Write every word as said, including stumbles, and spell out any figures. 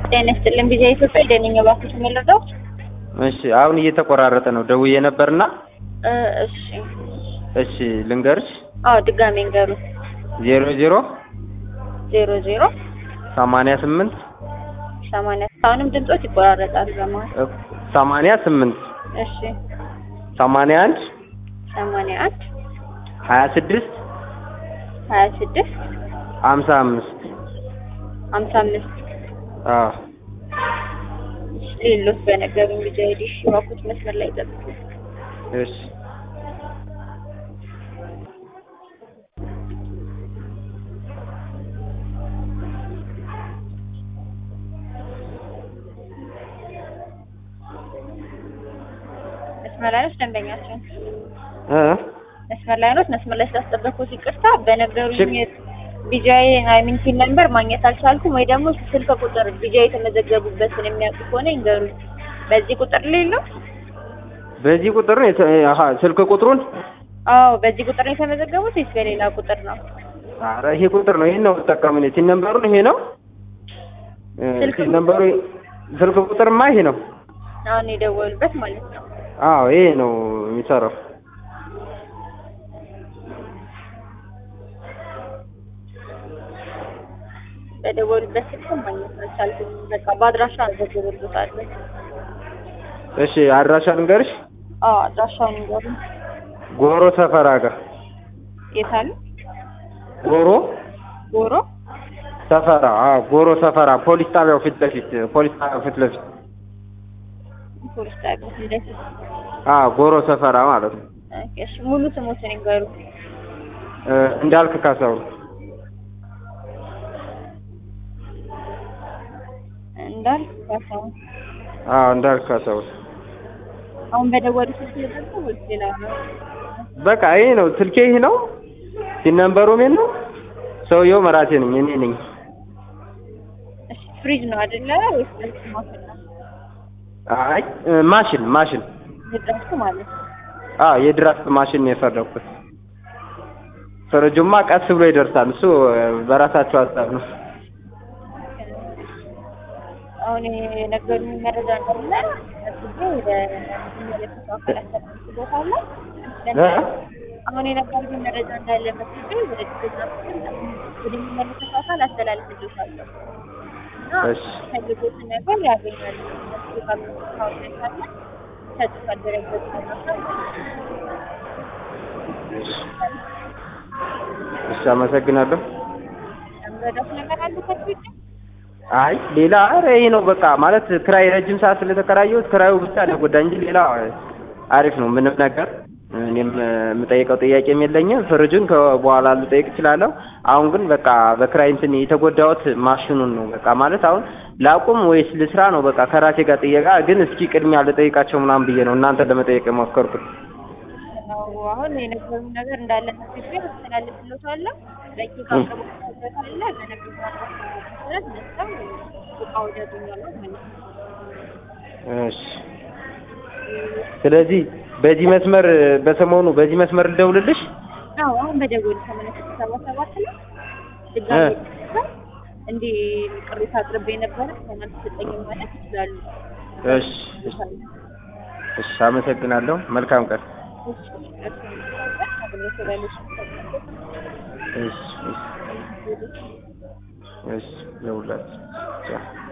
ጤና ይስጥልኝ ቢዛ ኢትዮጵያ ደነኛ ባክሽ መልረዳው እሺ አሁን እየተቆራረጠ ነው ደውዬ ነበርና እሺ እሺ ልንገርሽ አዎ ድጋሜ እንገሩ ዜሮ ዜሮ ዜሮ ዜሮ ሰማንያ ስምንት ሰማንያ አሁንም ድምጾች ይቆራረጣል በማለት ሰማንያ ስምንት እሺ ሰማንያ አንድ ሰማንያ አንድ ሀያ ስድስት ሀያ ስድስት ሃምሳ አምስት ሃምሳ አምስት አዎ ሌሎች በነገሩኝ ልጅ አይዲሽ ባኩት መስመር ላይ ገጥቶ እሺ መስመር ላይ ነው ደንበኛችን እ መስመር ላይ ነው መስመር ላይ ስላስጠበቅኩት ይቅርታ በነገሩኝ ቢጃይ አይ ሚን ፒን ነምበር ማግኘት አልቻልኩም ወይ ደግሞ ስልክ ቁጥር ቢጃይ የተመዘገቡበትን የሚያውቁ ከሆነ ይንገሩኝ በዚህ ቁጥር ላይ ነው በዚህ ቁጥር ነው አሃ ስልክ ቁጥሩን አዎ በዚህ ቁጥር ነው የተመዘገቡት ወይስ በሌላ ቁጥር ነው ኧረ ይሄ ቁጥር ነው ይሄን ነው ተጠቀመኝ ፒን ነምበሩን ይሄ ነው ስልክ ነምበሩ ስልክ ቁጥርማ ይሄ ነው አሁን የደወሉበት ማለት ነው አዎ ይሄ ነው የሚሰራው በደወሉበት ስልክ ማግኘት አልቻልኩም በቃ በአድራሻ አዘግብልታል እሺ አድራሻ ልንገርሽ አዎ አድራሻውን ንገሩኝ ጎሮ ሰፈራ ጋር የታል ጎሮ ጎሮ ሰፈራ አዎ ጎሮ ሰፈራ ፖሊስ ጣቢያው ፊት ለፊት ፖሊስ ጣቢያው ፊት ለፊት ፖሊስ ጣቢያው ፊት ለፊት አዎ ጎሮ ሰፈራ ማለት ነው እሺ ሙሉ ስሞትን ንገሩ እንዳልክ ካሳው እንዳልክ ካሳው አዎ እንዳልክ ካሳው አሁን በደወሉ ስልክ ነው ወይስ ሌላ ነው በቃ ይሄ ነው ስልኬ ይሄ ነው ሲነምበሩ ምን ነው ሰውየው መራቴ ነኝ እኔ ነኝ እሺ ፍሪጅ ነው አይደለ ወይስ ማሽን ነው አይ ማሽን ማሽን የድራፍት ማለት አዎ የድራፍት ማሽን ነው የፈረኩት ፍሪጁማ ቀስ ብሎ ይደርሳል እሱ በራሳቸው ሀሳብ ነው አሁን የነገሩኝ መረጃ እንደሆነ እዚህ ለሚመለከተው አካላት ተጠቅሞታል አሁን የነገሩኝ መረጃ እንዳለ መስሎኝ ወደ ድጋፍ ወደ የሚመለከተው አካል አስተላልፍልሻለሁ እሺ ከዚህ ነገር ያገኛል እሺ አመሰግናለሁ እንደደስ ነገር አለ ከዚህ አይ ሌላ አረ ይሄ ነው በቃ ማለት ክራይ ረጅም ሰዓት ስለተከራየሁት ክራዩ ብቻ ነው ጎዳኝ እንጂ ሌላ አሪፍ ነው ምንም ነገር እኔም የምጠይቀው ጥያቄም የለኝም ፍሪጁን ከበኋላ ልጠይቅ እችላለሁ አሁን ግን በቃ በክራይ እንትን የተጎዳሁት ማሽኑን ነው በቃ ማለት አሁን ላቁም ወይስ ልስራ ነው በቃ ከራሴ ጋር ጥያቄ ግን እስኪ ቅድሚያ ልጠይቃቸው ምናምን ብዬ ነው እናንተ ለመጠየቅ የሞከርኩት አሁን የነገሩኝ ነገር እንዳለ ተስፋ አስተላልፍልዎታለሁ በቂ ካቀረቡት አለ በነገሩ ማለት ነው ሱቃው ደግኛለሁ ማለት ነው እሺ ስለዚህ በዚህ መስመር በሰሞኑ በዚህ መስመር ልደውልልሽ አዎ አሁን በደውል ከመለከተ ሰባ ሰባት ነው ድጋሚ እንዴ ቅሬታ አቅርቤ ነበር ተመልስ ሰጠኝ ማለት ይችላል እሺ እሺ አመሰግናለሁ መልካም ቀን እሺ እሺ እሺ ለሁላችሁ